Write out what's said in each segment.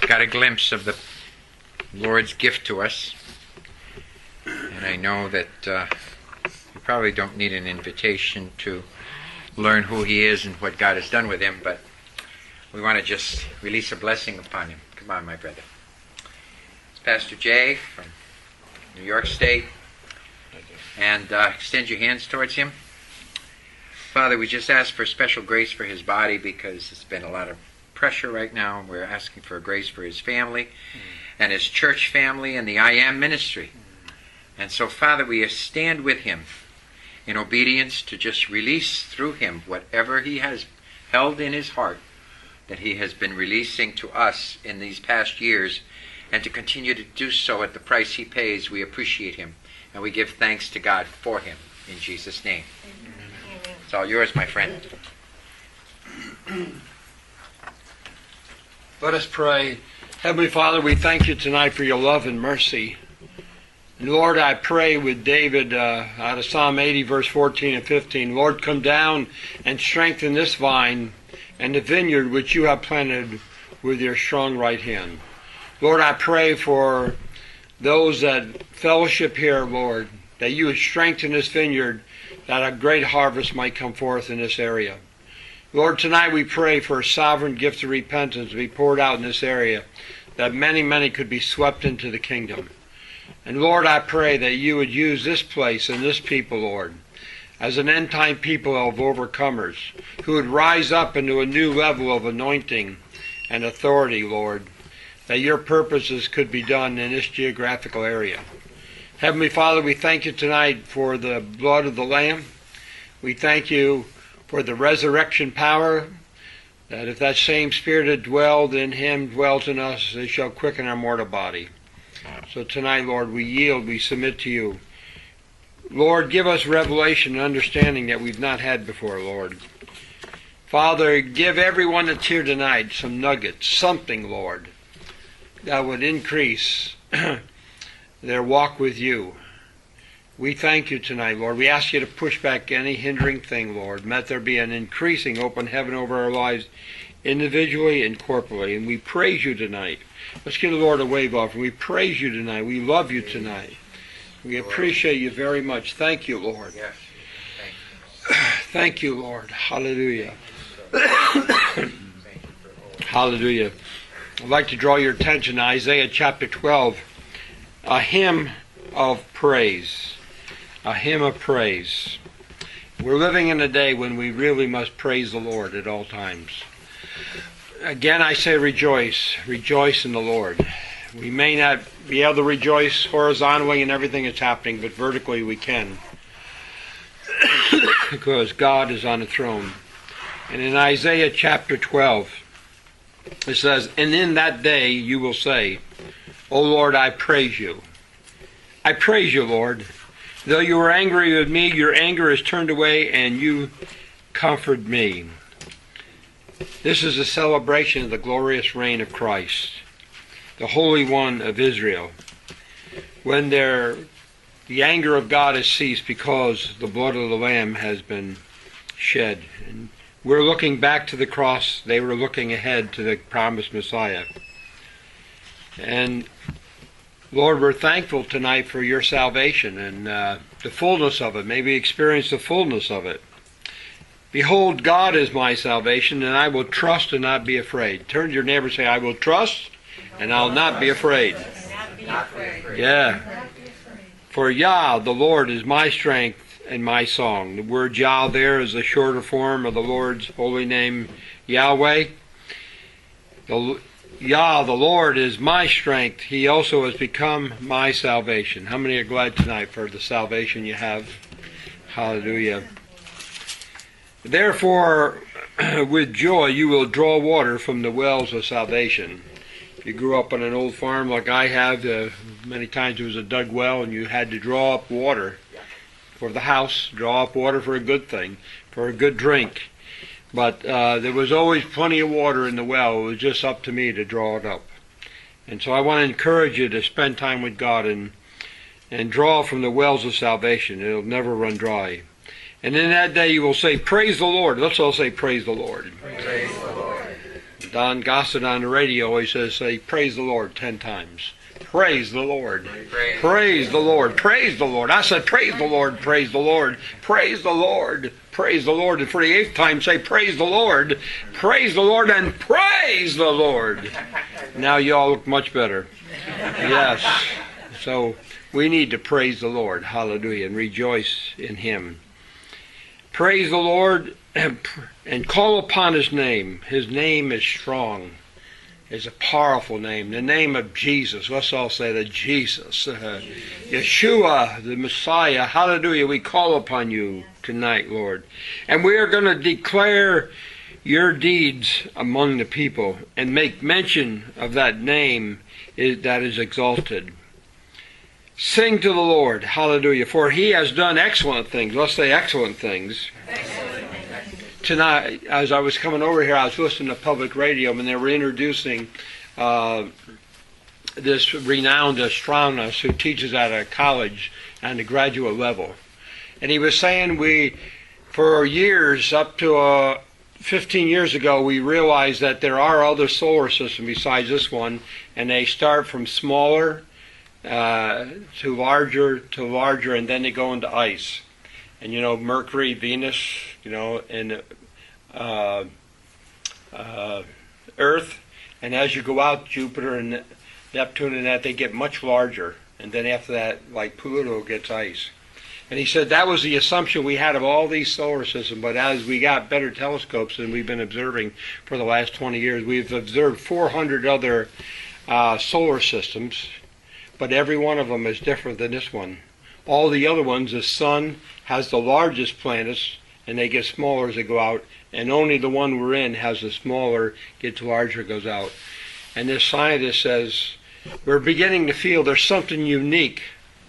got a glimpse of the Lord's gift to us. And I know that you probably don't need an invitation to learn who he is and what God has done with him, but we want to just release a blessing upon him. Come on, my brother. It's Pastor Jay from New York State. And extend your hands towards him. Father, we just ask for special grace for his body because it's been a lot of pressure right now. We're asking for grace for his family and his church family and the I Am ministry. And so, Father, we stand with him in obedience to just release through him whatever he has held in his heart that he has been releasing to us in these past years, and to continue to do so at the price he pays. We appreciate him, and we give thanks to God for him in Jesus' name. Amen. It's all yours, my friend. Let us pray. Heavenly Father, we thank you tonight for your love and mercy. And Lord, I pray with David out of Psalm 80, verse 14 and 15, Lord, come down and strengthen this vine and the vineyard which you have planted with your strong right hand. Lord, I pray for those that fellowship here, Lord, that you would strengthen this vineyard, that a great harvest might come forth in this area. Lord, tonight we pray for a sovereign gift of repentance to be poured out in this area, that many, many could be swept into the kingdom. And Lord, I pray that you would use this place and this people, Lord, as an end-time people of overcomers, who would rise up into a new level of anointing and authority, Lord, that your purposes could be done in this geographical area. Heavenly Father, we thank you tonight for the blood of the Lamb. We thank you for the resurrection power, that if that same Spirit that dwelled in him dwells in us, it shall quicken our mortal body. So tonight, Lord, we yield, we submit to you. Lord, give us revelation and understanding that we've not had before, Lord. Father, give everyone that's here tonight some nuggets, something, Lord, that would increase their walk with you. We thank you tonight, Lord. We ask you to push back any hindering thing, Lord. Let there be an increasing open heaven over our lives individually and corporately. And we praise you tonight. Let's give the Lord a wave offering. We praise you tonight. We love you tonight. We appreciate you very much. Thank you, Lord. Yes. Thank you, Lord. Hallelujah. Hallelujah. I'd like to draw your attention to Isaiah chapter 12, a hymn of praise. A hymn of praise. We're living in a day when we really must praise the Lord at all times. Again, I say rejoice. Rejoice in the Lord. We may not be able to rejoice horizontally in everything that's happening, but vertically we can. Because God is on the throne. And in Isaiah chapter 12, it says, and in that day you will say, O Lord, I praise you. I praise you, Lord. Though you were angry with me, your anger is turned away, and you comfort me. This is a celebration of the glorious reign of Christ, the Holy One of Israel. When the anger of God has ceased because the blood of the Lamb has been shed. And we're looking back to the cross. They were looking ahead to the promised Messiah. And Lord, we're thankful tonight for your salvation and the fullness of it. May we experience the fullness of it. Behold, God is my salvation, and I will trust and not be afraid. Turn to your neighbor and say, I will trust and I'll not be afraid. Yeah. For Yah, the Lord, is my strength and my song. The word Yah there is a shorter form of the Lord's holy name, Yahweh. Yah, the Lord, is my strength. He also has become my salvation. How many are glad tonight for the salvation you have? Hallelujah. Therefore, with joy you will draw water from the wells of salvation. If you grew up on an old farm like I have, many times it was a dug well and you had to draw up water for the house, draw up water for a good thing, for a good drink. But there was always plenty of water in the well. It was just up to me to draw it up. And so I want to encourage you to spend time with God and draw from the wells of salvation. It'll never run dry. And in that day you will say, praise the Lord. Let's all say, praise the Lord. Praise the Lord. Don Gossett on the radio always says, say, praise the Lord 10 times. Praise the Lord. Praise the Lord. Praise the Lord. I said, praise the Lord. Praise the Lord. Praise the Lord. Praise the Lord. And for the 8th time, say, praise the Lord. Praise the Lord and praise the Lord. Now you all look much better. Yes. So we need to praise the Lord. Hallelujah. And rejoice in Him. Praise the Lord and call upon His name. His name is strong. It's a powerful name. The name of Jesus. Let's all say that. Jesus. Yeshua, the Messiah. Hallelujah. We call upon you tonight, Lord. And we are going to declare your deeds among the people and make mention of that name that is exalted. Sing to the Lord. Hallelujah. For He has done excellent things. Let's say excellent things. Tonight, as I was coming over here, I was listening to public radio, and they were introducing this renowned astronomist who teaches at a college on the graduate level. And he was saying for years, up to 15 years ago, we realized that there are other solar systems besides this one, and they start from smaller to larger, and then they go into ice. And Mercury, Venus, and Earth, and as you go out, Jupiter and Neptune and that, they get much larger, and then after that, like Pluto, gets ice. And he said that was the assumption we had of all these solar systems, but as we got better telescopes than we've been observing for the last 20 years, we've observed 400 other solar systems, but every one of them is different than this one. All the other ones, the sun has the largest planets, and they get smaller as they go out, and only the one we're in has the smaller, gets larger, goes out. And this scientist says, we're beginning to feel there's something unique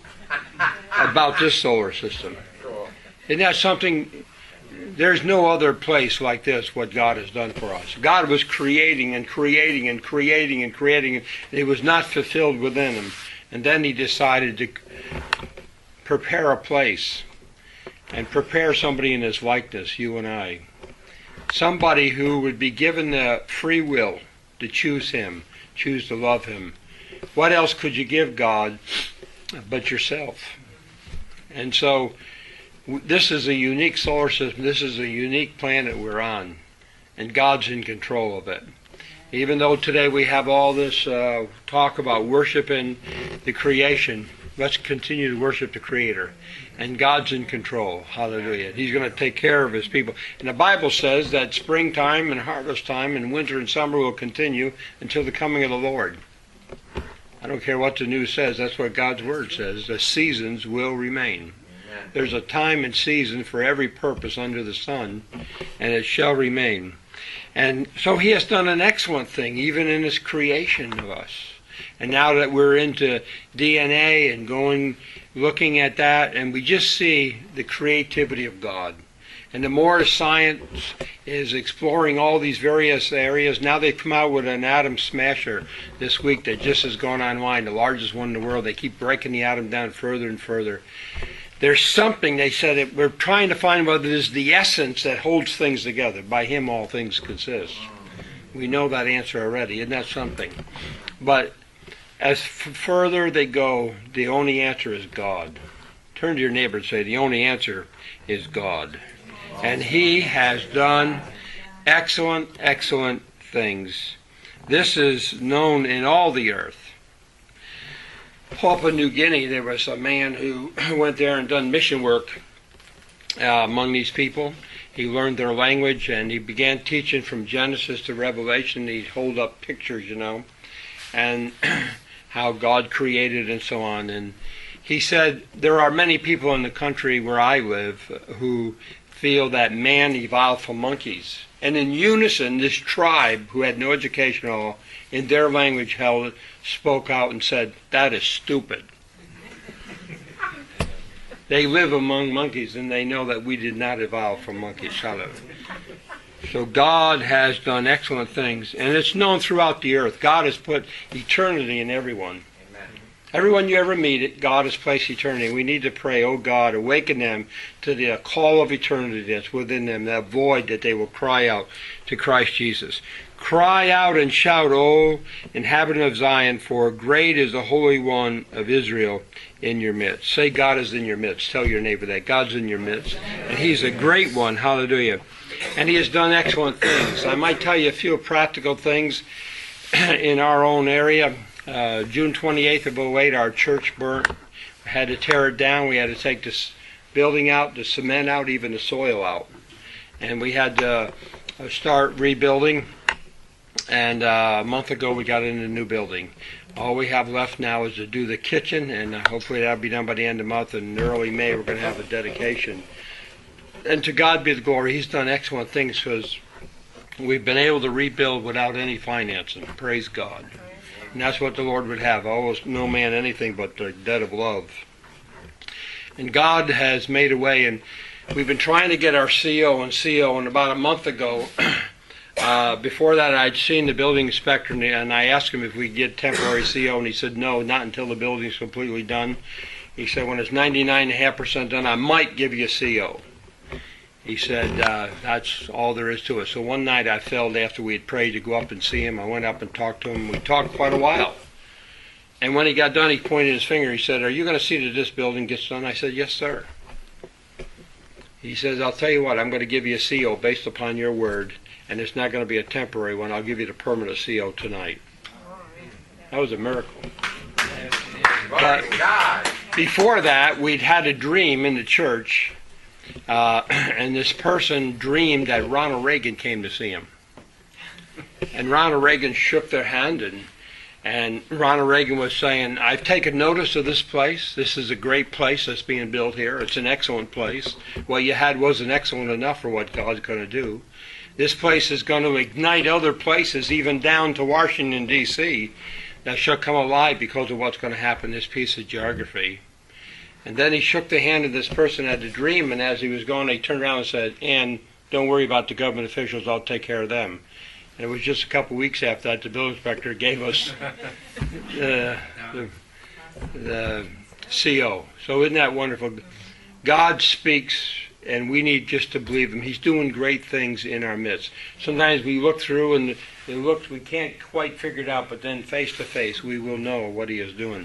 about this solar system. Isn't that something? There's no other place like this, what God has done for us. God was creating and creating and creating and creating, and it was not fulfilled within Him. And then He decided to prepare a place and prepare somebody in His likeness, you and I. Somebody who would be given the free will to choose Him, choose to love Him. What else could you give God but yourself? And so this is a unique solar system. This is a unique planet we're on. And God's in control of it. Even though today we have all this talk about worshiping the creation, let's continue to worship the Creator. And God's in control. Hallelujah. He's going to take care of His people. And the Bible says that springtime and harvest time and winter and summer will continue until the coming of the Lord. I don't care what the news says. That's what God's Word says. The seasons will remain. There's a time and season for every purpose under the sun, and it shall remain. And so He has done an excellent thing, even in His creation of us. And now that we're into DNA and looking at that, and we just see the creativity of God. And the more science is exploring all these various areas, now they've come out with an atom smasher this week that just has gone online, the largest one in the world. They keep breaking the atom down further and further. There's something, they said, we're trying to find whether it is the essence that holds things together. By Him all things consist. We know that answer already. Isn't that something? But as further they go, the only answer is God. Turn to your neighbor and say, the only answer is God. And He has done excellent, excellent things. This is known in all the earth. Papua New Guinea, there was a man who went there and done mission work among these people. He learned their language, and he began teaching from Genesis to Revelation. He'd hold up pictures, and how God created and so on. And he said, there are many people in the country where I live who feel that man evolved from monkeys. And in unison, this tribe, who had no education at all, in their language spoke out and said, that is stupid. They live among monkeys, and they know that we did not evolve from monkeys. So God has done excellent things, and it's known throughout the earth. God has put eternity in everyone. Everyone you ever meet, God has placed eternity. We need to pray, oh God, awaken them to the call of eternity that's within them, that void that they will cry out to Christ Jesus. Cry out and shout, O inhabitant of Zion, for great is the Holy One of Israel in your midst. Say, God is in your midst. Tell your neighbor that. God's in your midst. And He's a great one. Hallelujah. And He has done excellent things. I might tell you a few practical things in our own area. June 28th of 2008, our church burnt. We had to tear it down. We had to take this building out, the cement out, even the soil out. And we had to start rebuilding. And a month ago, we got into a new building. All we have left now is to do the kitchen, and hopefully that'll be done by the end of the month. And in early May, we're going to have a dedication. And to God be the glory. He's done excellent things because we've been able to rebuild without any financing. Praise God. And that's what the Lord would have. Almost no man anything but the debt of love. And God has made a way, and we've been trying to get our CO, and about a month ago, before that I'd seen the building inspector, and I asked him if we could get temporary CO, and he said no, not until the building's completely done. He said when it's 99.5% done, I might give you a CO. He said that's all there is to it. So one night I felt after we had prayed to go up and see him. I went up and talked to him. We talked quite a while. And when he got done, he pointed his finger. He said, "Are you going to see that this building gets done?" I said, "Yes, sir." He says, "I'll tell you what, I'm going to give you a CO based upon your word, and it's not going to be a temporary one. I'll give you the permanent CO tonight." That was a miracle. But before that, we'd had a dream in the church, and this person dreamed that Ronald Reagan came to see him. And Ronald Reagan shook their hand, and Ronald Reagan was saying, "I've taken notice of this place. This is a great place that's being built here. It's an excellent place. What you had wasn't excellent enough for what God's going to do. This place is going to ignite other places, even down to Washington, D.C., that shall come alive because of what's going to happen in this piece of geography." And then he shook the hand of this person that had the dream, and as he was going, he turned around and said, "And don't worry about the government officials. I'll take care of them." And it was just a couple of weeks after that, the building inspector gave us the CO. So isn't that wonderful? God speaks, and we need just to believe Him. He's doing great things in our midst. Sometimes we look through and we can't quite figure it out, but then face to face we will know what He is doing.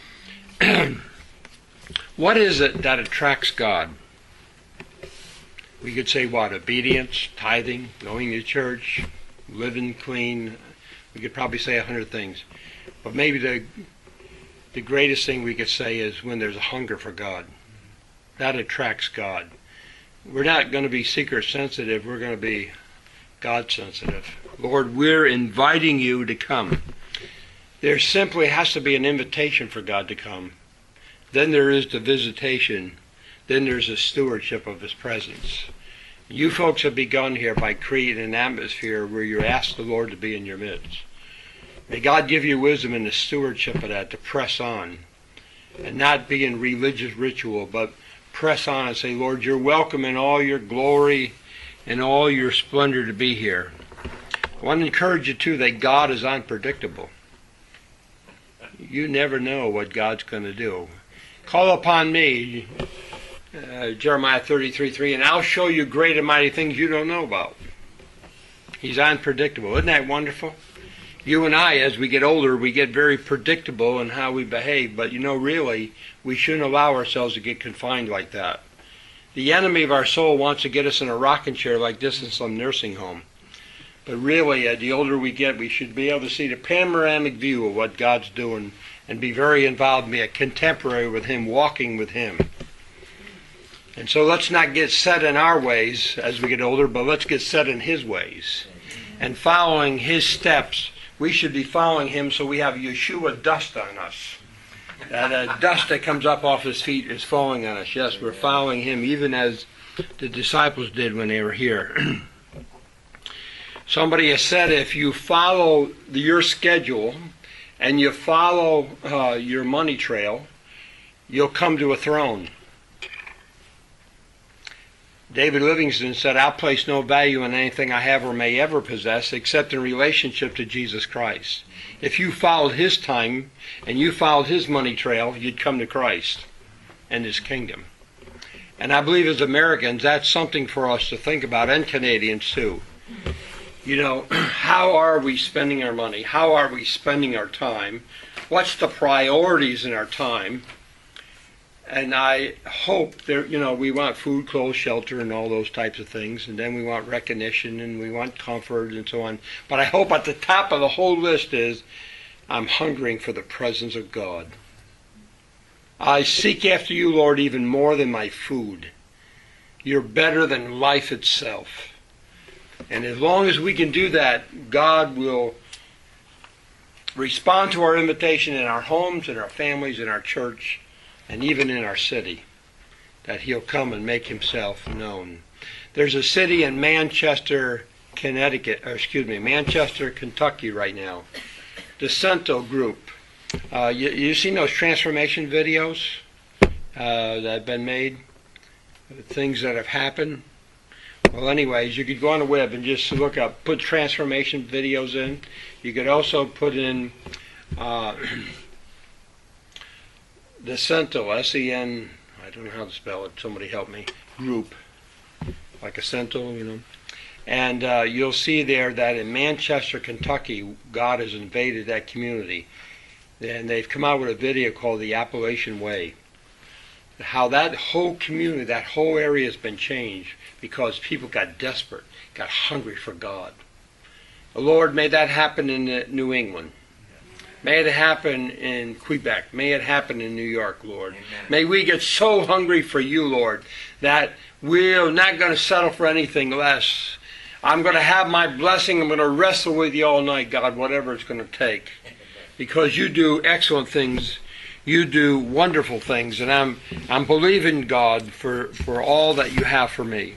What is it that attracts God? We could say what? Obedience, tithing, going to church, living clean. We could probably say 100 things. But maybe the greatest thing we could say is when there's a hunger for God. That attracts God. We're not going to be seeker sensitive. We're going to be God sensitive. Lord, we're inviting you to come. There simply has to be an invitation for God to come. Then there is the visitation. Then there's the stewardship of His presence. You folks have begun here by creating an atmosphere where you ask the Lord to be in your midst. May God give you wisdom in the stewardship of that, to press on and not be in religious ritual, but press on and say, "Lord, you're welcome in all your glory and all your splendor to be here." I want to encourage you, too, that God is unpredictable. You never know what God's going to do. Call upon me, Jeremiah 33:3, and I'll show you great and mighty things you don't know about. He's unpredictable. Isn't that wonderful? You and I, as we get older, we get very predictable in how we behave, but really, we shouldn't allow ourselves to get confined like that. The enemy of our soul wants to get us in a rocking chair like this in some nursing home. But really, the older we get, we should be able to see the panoramic view of what God's doing and be very involved, be a contemporary with Him, walking with Him. And so let's not get set in our ways as we get older, but let's get set in His ways. And following His steps, we should be following Him so we have Yeshua dust on us. That dust that comes up off His feet is falling on us. Yes, we're following Him, even as the disciples did when they were here. Somebody has said if you follow your schedule and you follow your money trail, you'll come to a throne. David Livingston said, "I'll place no value in anything I have or may ever possess except in relationship to Jesus Christ." If you followed His time and you followed His money trail, you'd come to Christ and His kingdom. And I believe as Americans, that's something for us to think about, and Canadians too. How are we spending our money? How are we spending our time? What's the priorities in our time? And I hope we want food, clothes, shelter, and all those types of things. And then we want recognition and we want comfort and so on. But I hope at the top of the whole list is I'm hungering for the presence of God. I seek after you, Lord, even more than my food. You're better than life itself. And as long as we can do that, God will respond to our invitation in our homes, in our families, in our church, and even in our city, that He'll come and make Himself known. There's a city in Manchester, Kentucky right now. The Cento Group. You seen those transformation videos that have been made? Things that have happened? Well, anyways, you could go on the web and just put transformation videos in. You could also put in the Cento, S-E-N, I don't know how to spell it, somebody help me, group, like a Cento, And you'll see there that in Manchester, Kentucky, God has invaded that community. And they've come out with a video called The Appalachian Way. How that whole community, that whole area has been changed because people got desperate, got hungry for God. Lord, may that happen in New England. May it happen in Quebec. May it happen in New York, Lord. Amen. May we get so hungry for you, Lord, that we're not going to settle for anything less. I'm going to have my blessing. I'm going to wrestle with you all night, God, whatever it's going to take. Because you do excellent things. You do wonderful things. And I'm believing, God, for all that you have for me.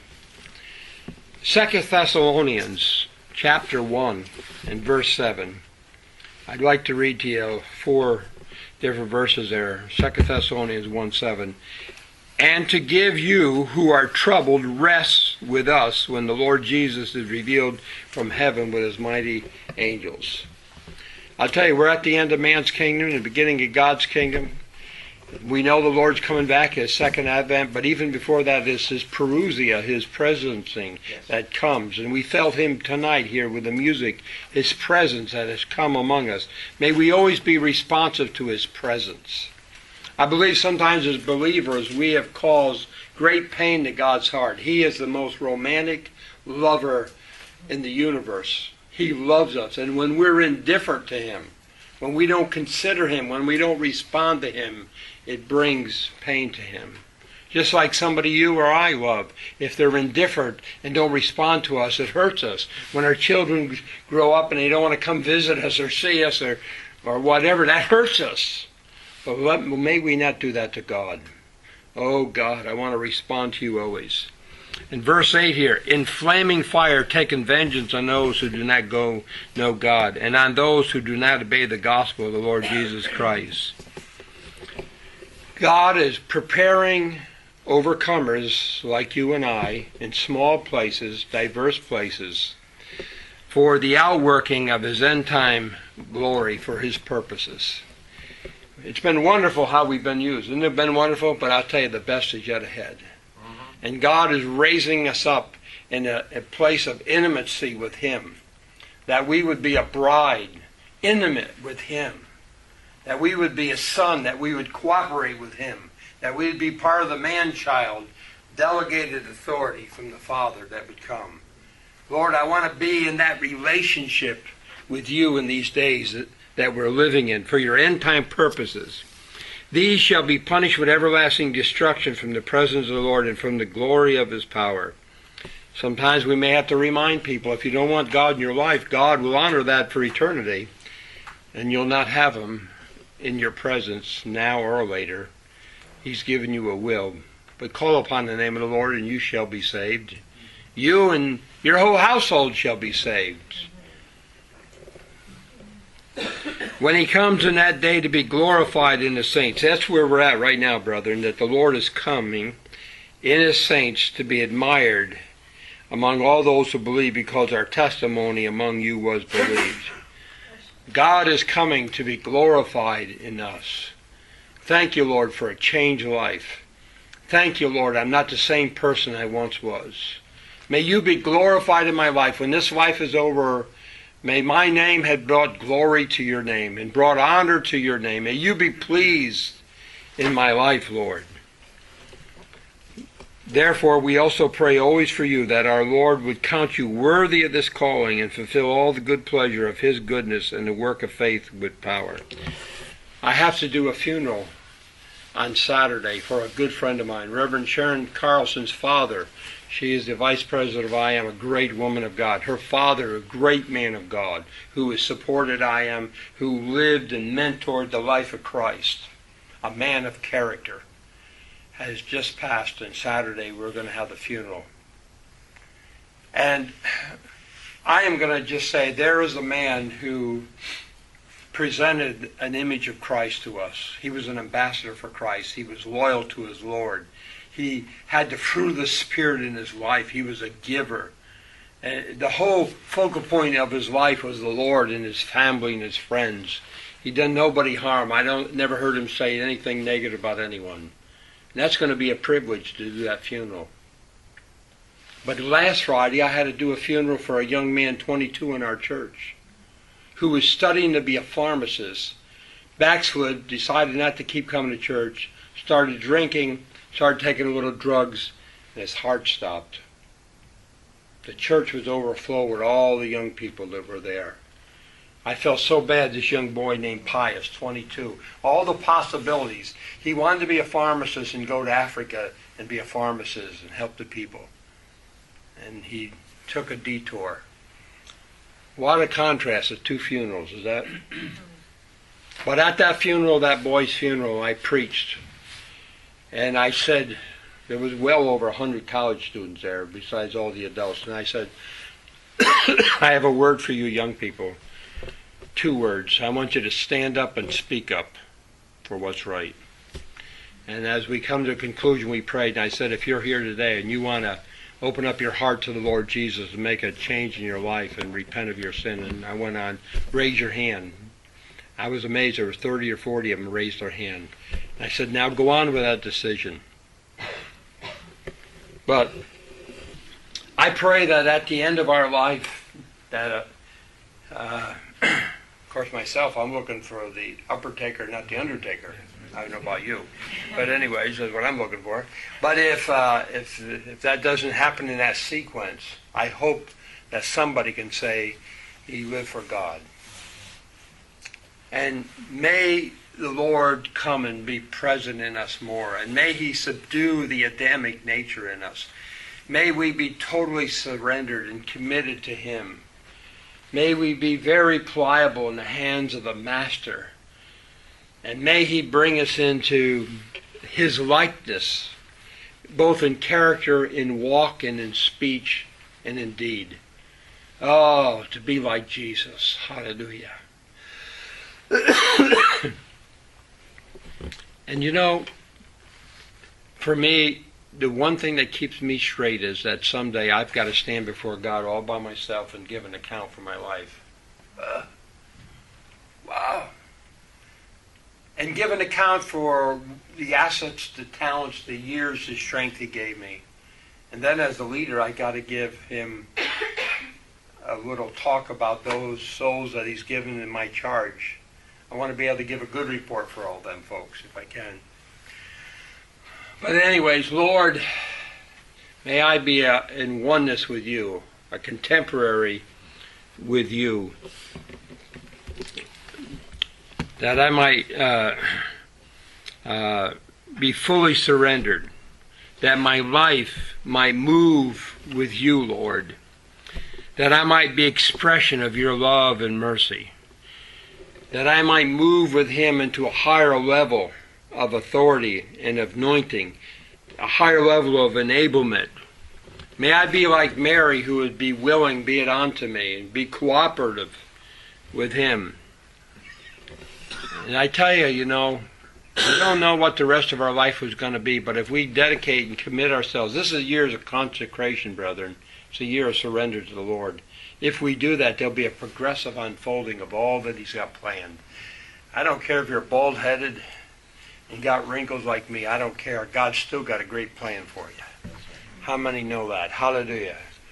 2 Thessalonians chapter 1 and verse 7. I'd like to read to you 4 different verses there. 2 Thessalonians 1:7. And to give you who are troubled rest with us when the Lord Jesus is revealed from heaven with His mighty angels. I'll tell you, we're at the end of man's kingdom, the beginning of God's kingdom. We know the Lord's coming back, His second advent, but even before that is His parousia, His presencing that comes. And we felt Him tonight here with the music, His presence that has come among us. May we always be responsive to His presence. I believe sometimes as believers we have caused great pain to God's heart. He is the most romantic lover in the universe. He loves us. And when we're indifferent to Him, when we don't consider Him, when we don't respond to Him, it brings pain to Him. Just like somebody you or I love. If they're indifferent and don't respond to us, it hurts us. When our children grow up and they don't want to come visit us or see us or whatever, that hurts us. But may we not do that to God. Oh God, I want to respond to you always. In verse 8 here, in flaming fire taking vengeance on those who do not know God, and on those who do not obey the gospel of the Lord Jesus Christ. God is preparing overcomers like you and I in small places, diverse places, for the outworking of His end-time glory for His purposes. It's been wonderful how we've been used. Isn't it been wonderful? But I'll tell you, the best is yet ahead. And God is raising us up in a place of intimacy with Him. That we would be a bride, intimate with Him. That we would be a son, that we would cooperate with Him. That we would be part of the man-child, delegated authority from the Father that would come. Lord, I want to be in that relationship with you in these days that we're living in for your end-time purposes. These shall be punished with everlasting destruction from the presence of the Lord and from the glory of His power. Sometimes we may have to remind people, if you don't want God in your life, God will honor that for eternity, and you'll not have Him in your presence now or later. He's given you a will. But call upon the name of the Lord and you shall be saved. You and your whole household shall be saved. When He comes in that day to be glorified in the saints, that's where we're at right now, brethren, that the Lord is coming in His saints to be admired among all those who believe, because our testimony among you was believed. God is coming to be glorified in us. Thank you, Lord, for a changed life. Thank you, Lord, I'm not the same person I once was. May you be glorified in my life. When this life is over, may my name have brought glory to your name and brought honor to your name. May you be pleased in my life, Lord. Therefore, we also pray always for you that our Lord would count you worthy of this calling and fulfill all the good pleasure of his goodness and the work of faith with power. I have to do a funeral on Saturday for a good friend of mine, Reverend Sharon Carlson's father. She is the vice president of I Am, a great woman of God. Her father, a great man of God, who has supported I Am, who lived and mentored the life of Christ, a man of character, has just passed, and Saturday we're going to have the funeral. And I am going to just say, there is a man who presented an image of Christ to us. He was an ambassador for Christ. He was loyal to his Lord. He had the fruit of the Spirit in his life. He was a giver. And the whole focal point of his life was the Lord and his family and his friends. He done nobody harm. Never heard him say anything negative about anyone. And that's going to be a privilege to do that funeral. But last Friday I had to do a funeral for a young man, 22, in our church, who was studying to be a pharmacist, backslid, decided not to keep coming to church, started drinking, started taking a little drugs, and his heart stopped. The church was overflowed with all the young people that were there. I felt so bad, this young boy named Pius, 22. All the possibilities. He wanted to be a pharmacist and go to Africa and be a pharmacist and help the people. And he took a detour. What a contrast of two funerals, is that? But at that funeral, that boy's funeral, I preached. And I said, there was well over 100 college students there, besides all the adults. And I said, I have a word for you young people. 2 words. I want you to stand up and speak up for what's right. And as we come to a conclusion, we prayed, and I said, if you're here today and you want to open up your heart to the Lord Jesus and make a change in your life and repent of your sin, and I went on, raise your hand. I was amazed. There were 30 or 40 of them raised their hand. And I said, now go on with that decision. But I pray that at the end of our life, that of course, myself, I'm looking for the upper taker, not the undertaker. I don't know about you. But anyways, that's what I'm looking for. But if that doesn't happen in that sequence, I hope that somebody can say, he lived for God. And may the Lord come and be present in us more. And may he subdue the Adamic nature in us. May we be totally surrendered and committed to him. May we be very pliable in the hands of the Master. And may he bring us into his likeness, both in character, in walk, and in speech, and in deed. Oh, to be like Jesus. Hallelujah. And you know, for me, the one thing that keeps me straight is that someday I've got to stand before God all by myself and give an account for my life. Wow. And give an account for the assets, the talents, the years, the strength he gave me. And then as the leader, I got to give him a little talk about those souls that he's given in my charge. I want to be able to give a good report for all them folks, if I can. But anyways, Lord, may I be in oneness with you, a contemporary with you, that I might be fully surrendered, that my life might move with you, Lord, that I might be expression of your love and mercy, that I might move with him into a higher level of authority and of anointing, a higher level of enablement. May I be like Mary, who would be willing, be it unto me, and be cooperative with him. And I tell you, you know, we don't know what the rest of our life was going to be, but if we dedicate and commit ourselves, this is a year of consecration, brethren. It's a year of surrender to the Lord. If we do that, there'll be a progressive unfolding of all that he's got planned. I don't care if you're bald-headed and got wrinkles like me. I don't care. God's still got a great plan for you. How many know that? Hallelujah.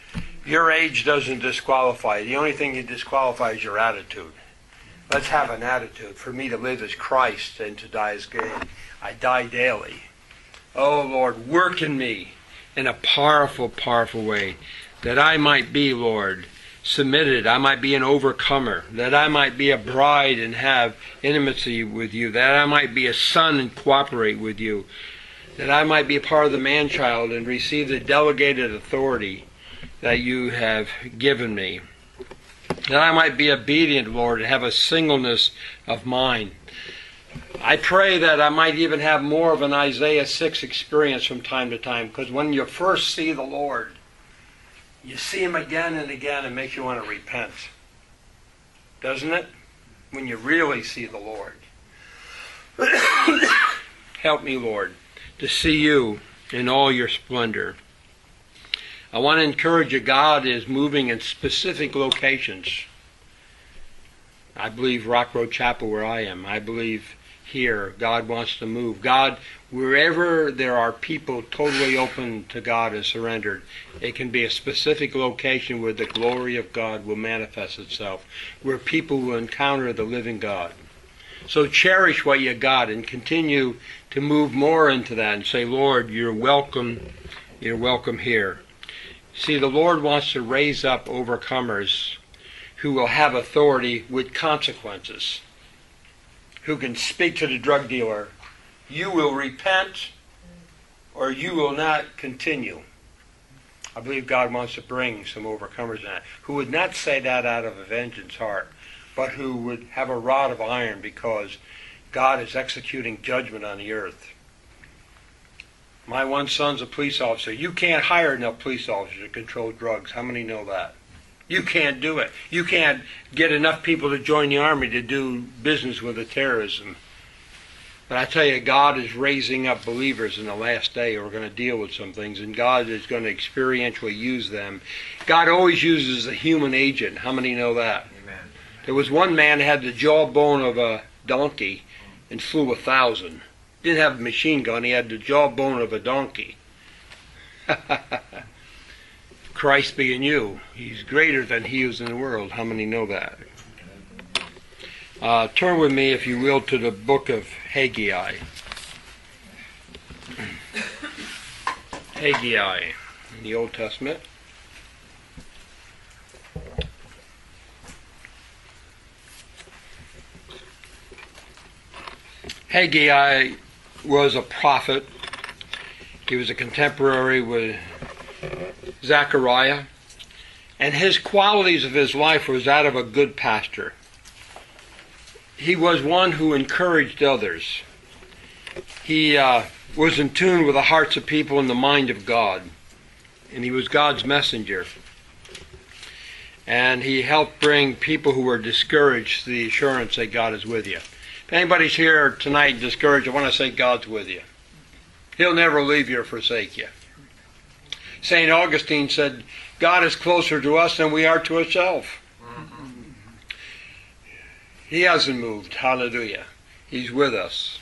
Your age doesn't disqualify you. The only thing that disqualifies is your attitude. Let's have an attitude. For me to live as Christ and to die as gain. I die daily. Oh, Lord, work in me in a powerful, powerful way, that I might be, Lord, submitted. I might be an overcomer. That I might be a bride and have intimacy with you. That I might be a son and cooperate with you. That I might be a part of the man-child and receive the delegated authority that you have given me. That I might be obedient, Lord, and have a singleness of mind. I pray that I might even have more of an Isaiah 6 experience from time to time, because when you first see the Lord, you see Him again and again, it makes you want to repent. Doesn't it? When you really see the Lord. Help me, Lord, to see you in all your splendor. I want to encourage you, God is moving in specific locations. I believe Rock Road Chapel where I am. I believe here God wants to move. God, wherever there are people totally open to God and surrendered, it can be a specific location where the glory of God will manifest itself, where people will encounter the living God. So cherish what you got and continue to move more into that and say, Lord, you're welcome here. See, the Lord wants to raise up overcomers who will have authority with consequences, who can speak to the drug dealer, you will repent or you will not continue. I believe God wants to bring some overcomers in that, who would not say that out of a vengeance heart, but who would have a rod of iron because God is executing judgment on the earth. My one son's a police officer. You can't hire enough police officers to control drugs. How many know that? You can't do it. You can't get enough people to join the army to do business with the terrorism. But I tell you, God is raising up believers in the last day who are going to deal with some things, and God is going to experientially use them. God always uses a human agent. How many know that? Amen. There was one man who had the jawbone of a donkey and flew 1,000. Didn't have a machine gun. He had the jawbone of a donkey. Christ being you, He's greater than he who's in the world. How many know that? Turn with me, if you will, to the book of Haggai. Haggai in the Old Testament. Haggai was a prophet. He was a contemporary with Zechariah, and his qualities of his life was that of a good pastor. He was one who encouraged others. He was in tune with the hearts of people and the mind of God, and he was God's messenger. And he helped bring people who were discouraged the assurance that God is with you. If anybody's here tonight discouraged, I want to say God's with you. He'll never leave you or forsake you. St. Augustine said, God is closer to us than we are to ourselves. He hasn't moved. Hallelujah. He's with us.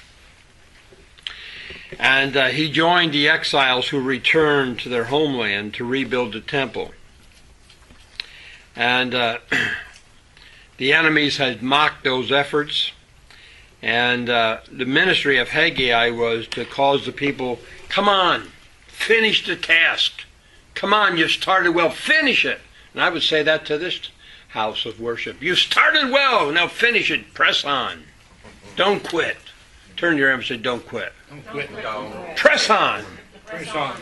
And he joined the exiles who returned to their homeland to rebuild the temple. And the enemies had mocked those efforts. And the ministry of Haggai was to cause the people, come on, finish the task. Come on, you started well, finish it. And I would say that to this house of worship. You started well, now finish it, press on. Don't quit. Turn to your arm and say, don't quit. Don't quit. Don't. Press on. Press on.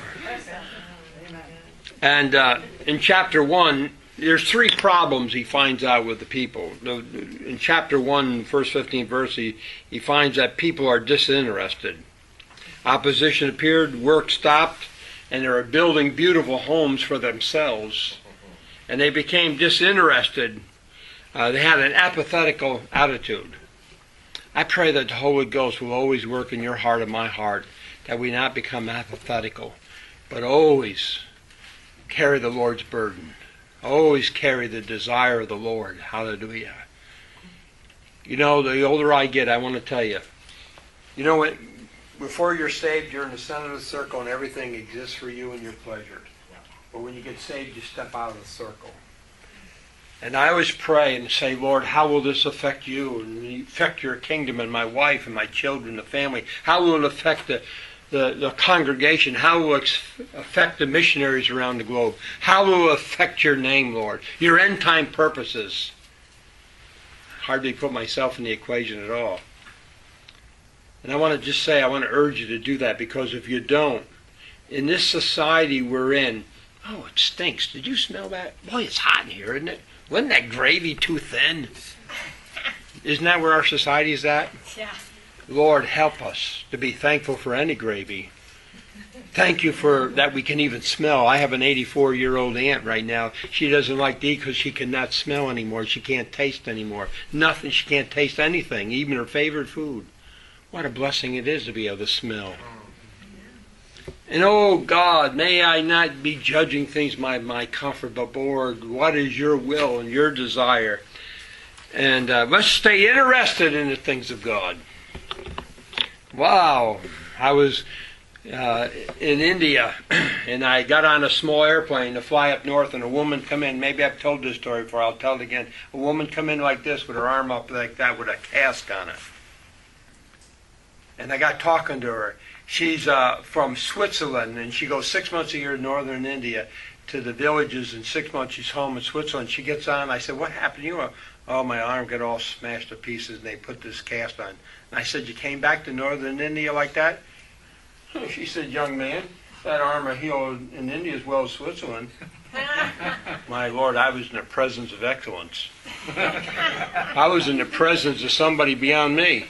And in chapter 1, there's 3 problems he finds out with the people. In chapter 1, first 15 verse, he finds that people are disinterested. Opposition appeared, work stopped, and they were building beautiful homes for themselves. And they became disinterested. They had an apathetical attitude. I pray that the Holy Ghost will always work in your heart and my heart, that we not become apathetical, but always carry the Lord's burden. Always carry the desire of the Lord. Hallelujah. You know, the older I get, I want to tell you, you know what? Before you're saved, you're in the center of the circle and everything exists for you and your pleasure. But when you get saved, you step out of the circle. And I always pray and say, Lord, how will this affect you and affect your kingdom and my wife and my children, the family? How will it affect the congregation? How will it affect the missionaries around the globe? How will it affect your name, Lord? Your end time purposes. Hardly put myself in the equation at all. And I want to just say, I want to urge you to do that, because if you don't, in this society we're in, oh, it stinks. Did you smell that? Boy, it's hot in here, isn't it? Wasn't that gravy too thin? Isn't that where our society is at? Yeah. Lord, help us to be thankful for any gravy. Thank you for that we can even smell. I have an 84-year-old aunt right now. She doesn't like to eat because she cannot smell anymore. She can't taste anymore. Nothing. She can't taste anything, even her favorite food. What a blessing it is to be able to smell. And oh God, may I not be judging things by my comfort, but Lord, what is your will and your desire? And let's stay interested in the things of God. Wow. I was in India, and I got on a small airplane to fly up north, and a woman come in. Maybe I've told this story before. I'll tell it again. A woman come in like this with her arm up like that with a cask on it. And I got talking to her. She's from Switzerland, and she goes 6 months a year to northern India to the villages, and 6 months she's home in Switzerland. She gets on. I said, what happened to you? Oh, my arm got all smashed to pieces, and they put this cast on. And I said, you came back to northern India like that? She said, young man, that arm will heal in India as well as Switzerland. My Lord, I was in the presence of excellence. I was in the presence of somebody beyond me.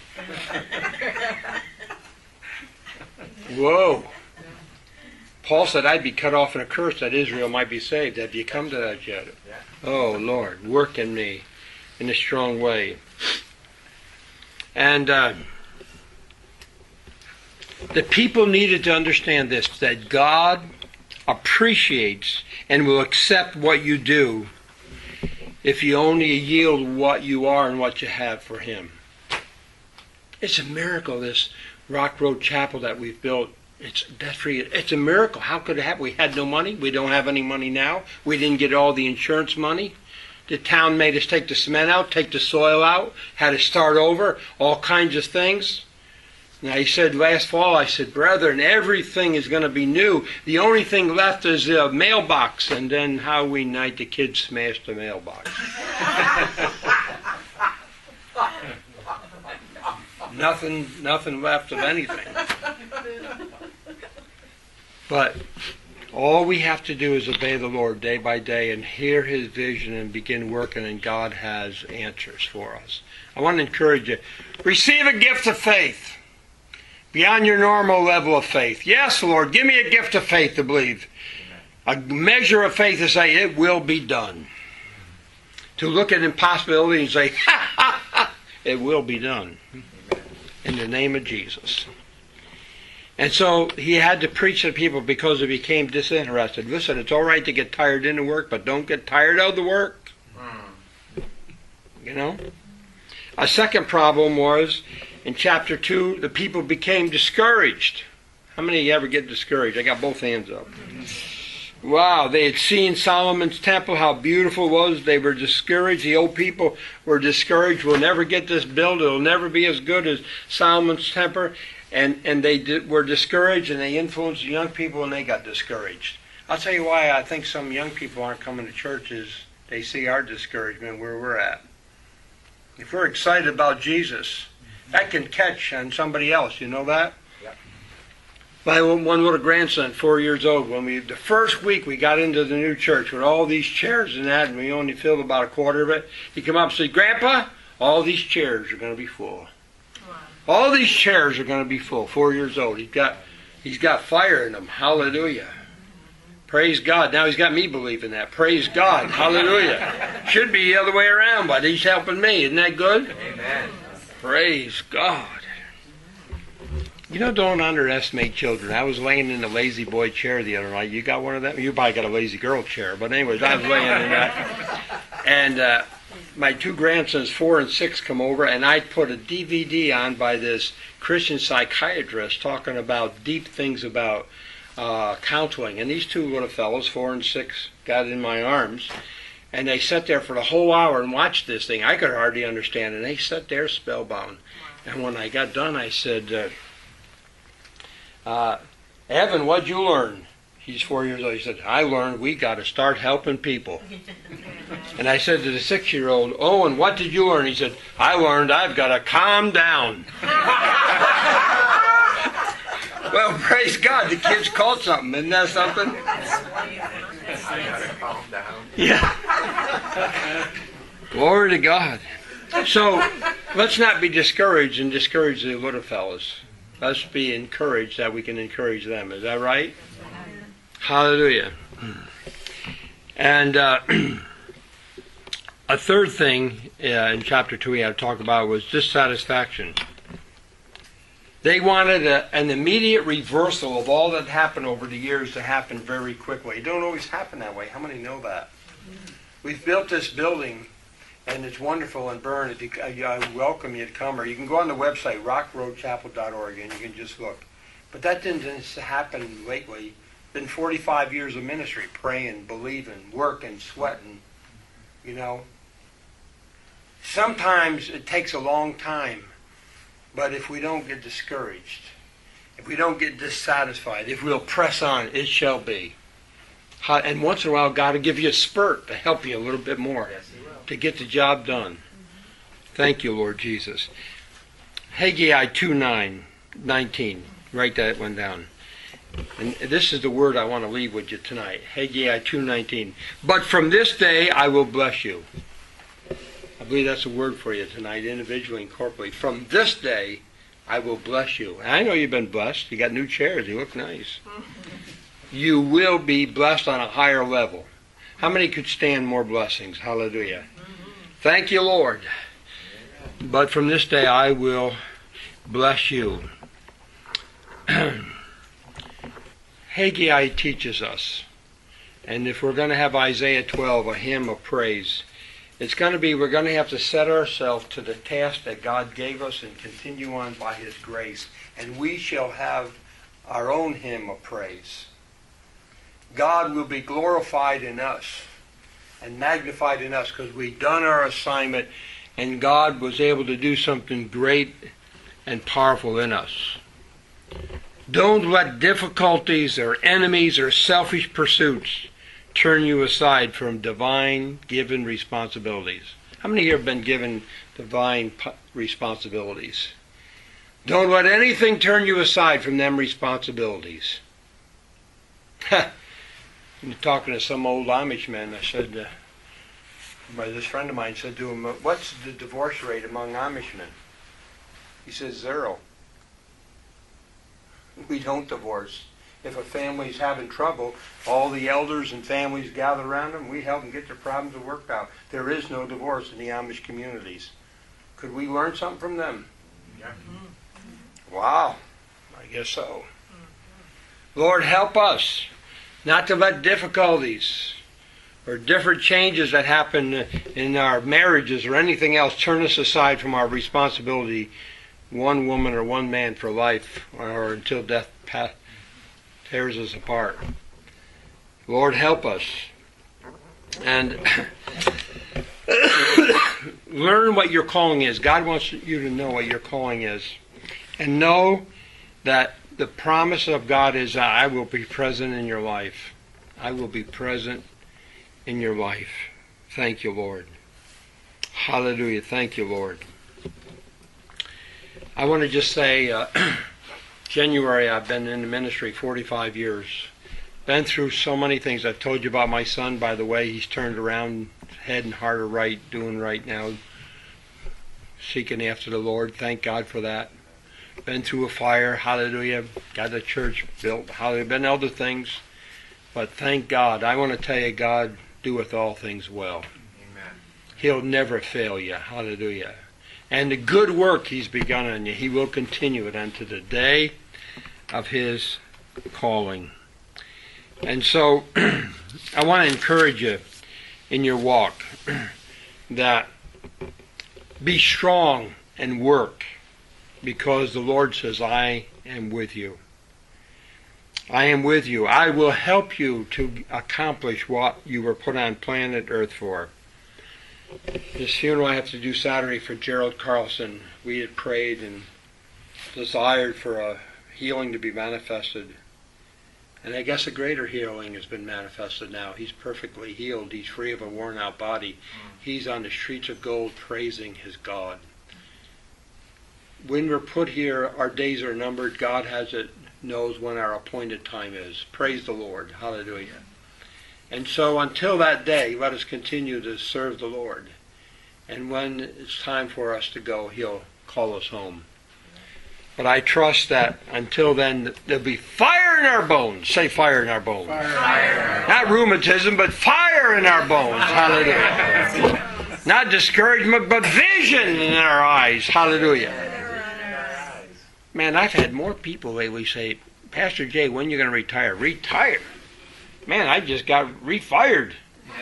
Whoa. Paul said I'd be cut off and accursed that Israel might be saved. Have you come to that yet? Oh, Lord, work in me in a strong way. And the people needed to understand this, that God appreciates and will accept what you do if you only yield what you are and what you have for Him. It's a miracle, this Rock Road Chapel that we've built. It's debt-free. It's a miracle. How could it happen? We had no money. We don't have any money now. We didn't get all the insurance money. The town made us take the cement out, take the soil out, had to start over, all kinds of things. Now, he said last fall, I said, brethren, everything is going to be new. The only thing left is the mailbox. And then Halloween night, the kids smashed the mailbox. Nothing left of anything. But all we have to do is obey the Lord day by day and hear His vision and begin working, and God has answers for us. I want to encourage you. Receive a gift of faith beyond your normal level of faith. Yes, Lord, give me a gift of faith to believe. A measure of faith to say, it will be done. To look at impossibility and say, ha, ha, ha, it will be done. In the name of Jesus. And so he had to preach to people because he became disinterested. Listen, it's all right to get tired in the work, but don't get tired of the work. You know? A second problem was, in chapter 2, the people became discouraged. How many of you ever get discouraged? I got both hands up. Wow, they had seen Solomon's temple, how beautiful it was. They were discouraged. The old people were discouraged. We'll never get this built. It'll never be as good as Solomon's temple. And they were discouraged, and they influenced the young people, and they got discouraged. I'll tell you why I think some young people aren't coming to church is they see our discouragement where we're at. If we're excited about Jesus, that can catch on somebody else. You know that? My one little grandson, 4 years old, the first week we got into the new church with all these chairs and that, and we only filled about a quarter of it, he came up and said, Grandpa, all these chairs are going to be full. Wow. All these chairs are going to be full. 4 years old. He's got fire in them. Hallelujah. Praise God. Now he's got me believing that. Praise God. Hallelujah. Should be the other way around, but he's helping me. Isn't that good? Amen. Praise God. You know, don't underestimate children. I was laying in the lazy boy chair the other night. You got one of them? You probably got a lazy girl chair. But anyways, I was laying in that. And my two grandsons, 4 and 6, come over, and I put a DVD on by this Christian psychiatrist talking about deep things about counseling, and these two little fellows, 4 and 6, got in my arms, and they sat there for the whole hour and watched this thing. I could hardly understand, and they sat there spellbound. And when I got done, I said, Evan, what'd you learn? He's 4 years old. He said, I learned we got to start helping people. And I said to the 6-year-old, Owen, what did you learn? He said, I learned I've got to calm down. Well, praise God, the kids caught something. Isn't that something? Yeah. Glory to God. So, let's not be discouraged and discourage the little fellas. Let's be encouraged that we can encourage them. Is that right? Hallelujah. And a third thing in chapter 2 we had to talk about was dissatisfaction. They wanted an immediate reversal of all that happened over the years to happen very quickly. It don't always happen that way. How many know that? We've built this building, and it's wonderful in Bern. I welcome you to come. Or you can go on the website, rockroadchapel.org, and you can just look. But that didn't just happen lately. Been 45 years of ministry, praying, believing, working, sweating, you know. Sometimes it takes a long time, but if we don't get discouraged, if we don't get dissatisfied, if we'll press on, it shall be. And once in a while, God will give you a spurt to help you a little bit more, to get the job done. Thank you, Lord Jesus. Haggai 2:19. Write that one down. And this is the word I want to leave with you tonight. Haggai 2:19. But from this day I will bless you. I believe that's a word for you tonight, individually and corporately. From this day I will bless you. And I know you've been blessed. You got new chairs. You look nice. You will be blessed on a higher level. How many could stand more blessings? Hallelujah. Thank you, Lord. But from this day I will bless you. Haggai teaches us, and if we're going to have Isaiah 12, a hymn of praise, it's going to be, we're going to have to set ourselves to the task that God gave us and continue on by His grace, and we shall have our own hymn of praise. God will be glorified in us and magnified in us because we've done our assignment, and God was able to do something great and powerful in us. Don't let difficulties or enemies or selfish pursuits turn you aside from divine given responsibilities. How many here have been given divine responsibilities? Don't let anything turn you aside from them responsibilities. I'm talking to some old Amish men. I said, this friend of mine said to him, what's the divorce rate among Amishmen? He says 0. We don't divorce. If a family's having trouble, all the elders and families gather around them. We help them get their problems worked out. There is no divorce in the Amish communities. Could we learn something from them? Yeah. Wow. I guess so. Lord, help us not to let difficulties or different changes that happen in our marriages or anything else turn us aside from our responsibility, one woman or one man for life, or until death tears us apart. Lord, help us. And learn what your calling is. God wants you to know what your calling is. And know that the promise of God is, I will be present in your life. I will be present in your life. Thank you, Lord. Hallelujah. Thank you, Lord. I want to just say, January, I've been in the ministry 45 years. Been through so many things. I've told you about my son, by the way. He's turned around, head and heart are right, doing right now, seeking after the Lord. Thank God for that. Been through a fire, hallelujah. Got a church built, hallelujah. Been other things, but thank God. I want to tell you, God doeth all things well. Amen. He'll never fail you, hallelujah. And the good work He's begun on you, He will continue it unto the day of His calling. And so, I want to encourage you in your walk that be strong and work, because the Lord says, I am with you. I am with you. I will help you to accomplish what you were put on planet Earth for. This funeral I have to do Saturday for Gerald Carlson. We had prayed and desired for a healing to be manifested. And I guess a greater healing has been manifested now. He's perfectly healed. He's free of a worn-out body. He's on the streets of gold praising his God. When we're put here, our days are numbered. God knows when our appointed time is. Praise the Lord. Hallelujah. And so until that day, let us continue to serve the Lord. And when it's time for us to go, He'll call us home. But I trust that until then, there'll be fire in our bones. Say fire in our bones. Fire. Not rheumatism, but fire in our bones. Hallelujah. Not discouragement, but vision in our eyes. Hallelujah. Man, I've had more people lately say, Pastor Jay, when are you going to retire? Retire? Man, I just got refired.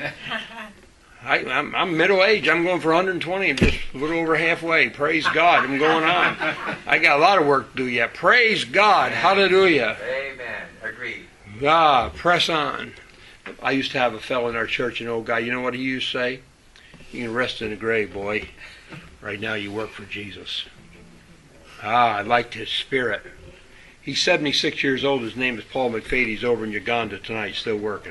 I'm middle-aged. I'm going for 120. I'm just a little over halfway. Praise God. I'm going on. I got a lot of work to do yet. Praise God. Hallelujah. Amen. Agreed. Press on. I used to have a fellow in our church, an old guy. You know what he used to say? You can rest in the grave, boy. Right now you work for Jesus. I liked his spirit. He's 76 years old. His name is Paul McFadden. He's over in Uganda tonight, still working.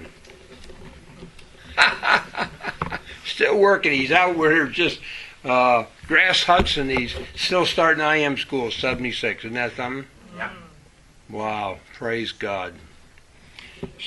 Still working. He's out where just grass huts, and he's still starting IM school, 76. Isn't that something? Yeah. Wow. Praise God.